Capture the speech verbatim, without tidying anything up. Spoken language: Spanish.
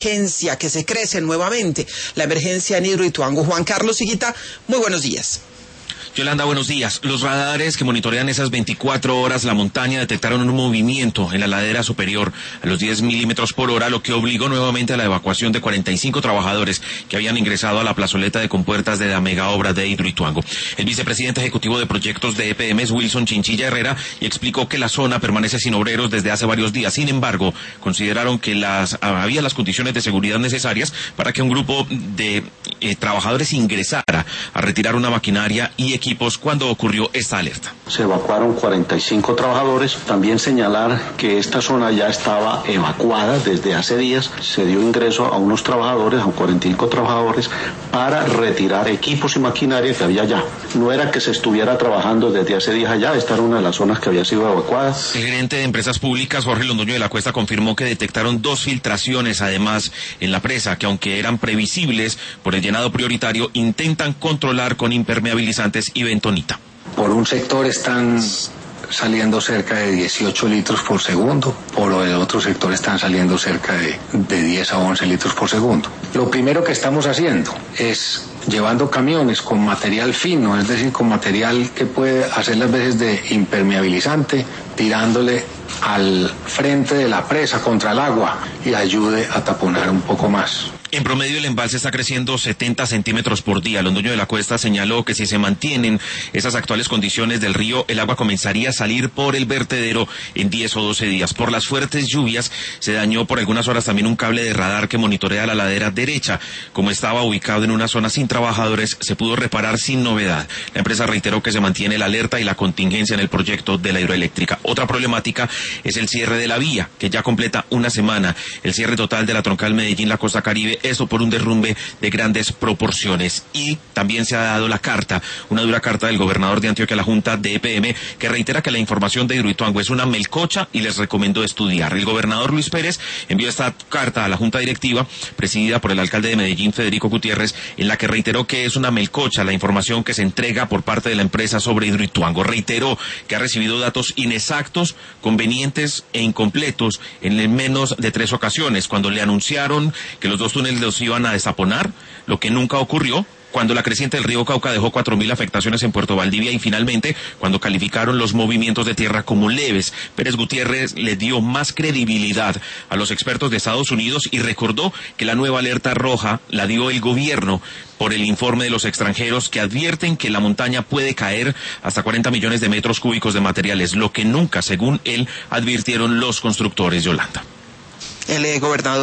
emergencia que se crece nuevamente, la emergencia en Hidroituango. Juan Carlos Higuita, muy buenos días. Yolanda, buenos días. Los radares que monitorean esas veinticuatro horas la montaña detectaron un movimiento en la ladera superior a los diez milímetros por hora, lo que obligó nuevamente a la evacuación de cuarenta y cinco trabajadores que habían ingresado a la plazoleta de compuertas de la mega obra de Hidroituango. El vicepresidente ejecutivo de proyectos de E P M es Wilson Chinchilla Herrera y explicó que la zona permanece sin obreros desde hace varios días. Sin embargo, consideraron que las había las condiciones de seguridad necesarias para que un grupo de eh, trabajadores ingresara a retirar una maquinaria y equipos cuando ocurrió esta alerta. Se evacuaron cuarenta y cinco trabajadores. También señalar que esta zona ya estaba evacuada desde hace días. Se dio ingreso a unos trabajadores, a cuarenta y cinco trabajadores, para retirar equipos y maquinaria que había allá. No era que se estuviera trabajando desde hace días allá, esta era una de las zonas que había sido evacuada. El gerente de Empresas Públicas, Jorge Londoño de la Cuesta, confirmó que detectaron dos filtraciones, además, en la presa, que aunque eran previsibles por el llenado prioritario, intentan controlar con impermeabilizantes y bentonita. Por un sector están saliendo cerca de dieciocho litros por segundo, por el otro sector están saliendo cerca de, de diez a once litros por segundo. Lo primero que estamos haciendo es llevando camiones con material fino, es decir, con material que puede hacer las veces de impermeabilizante, tirándole al frente de la presa contra el agua y ayude a taponar un poco más. En promedio, el embalse está creciendo setenta centímetros por día. Londoño de la Cuesta señaló que si se mantienen esas actuales condiciones del río, el agua comenzaría a salir por el vertedero en diez o doce días. Por las fuertes lluvias, se dañó por algunas horas también un cable de radar que monitorea la ladera derecha. Como estaba ubicado en una zona sin trabajadores, se pudo reparar sin novedad. La empresa reiteró que se mantiene la alerta y la contingencia en el proyecto de la hidroeléctrica. Otra problemática es el cierre de la vía, que ya completa una semana. El cierre total de la troncal Medellín-La Costa Caribe, eso por un derrumbe de grandes proporciones. Y también se ha dado la carta, una dura carta del gobernador de Antioquia a la Junta de E P M, que reitera que la información de Hidroituango es una melcocha y les recomendó estudiar. El gobernador Luis Pérez envió esta carta a la Junta Directiva, presidida por el alcalde de Medellín, Federico Gutiérrez, en la que reiteró que es una melcocha la información que se entrega por parte de la empresa sobre Hidroituango. Reiteró que ha recibido datos inexactos, convenientes e incompletos en menos de tres ocasiones, cuando le anunciaron que los dos túneles los iban a desaponar, lo que nunca ocurrió, cuando la creciente del río Cauca dejó cuatro mil afectaciones en Puerto Valdivia y finalmente cuando calificaron los movimientos de tierra como leves. Pérez Gutiérrez le dio más credibilidad a los expertos de Estados Unidos y recordó que la nueva alerta roja la dio el gobierno por el informe de los extranjeros que advierten que la montaña puede caer hasta cuarenta millones de metros cúbicos de materiales, lo que nunca, según él, advirtieron los constructores. Yolanda. El eh, gobernador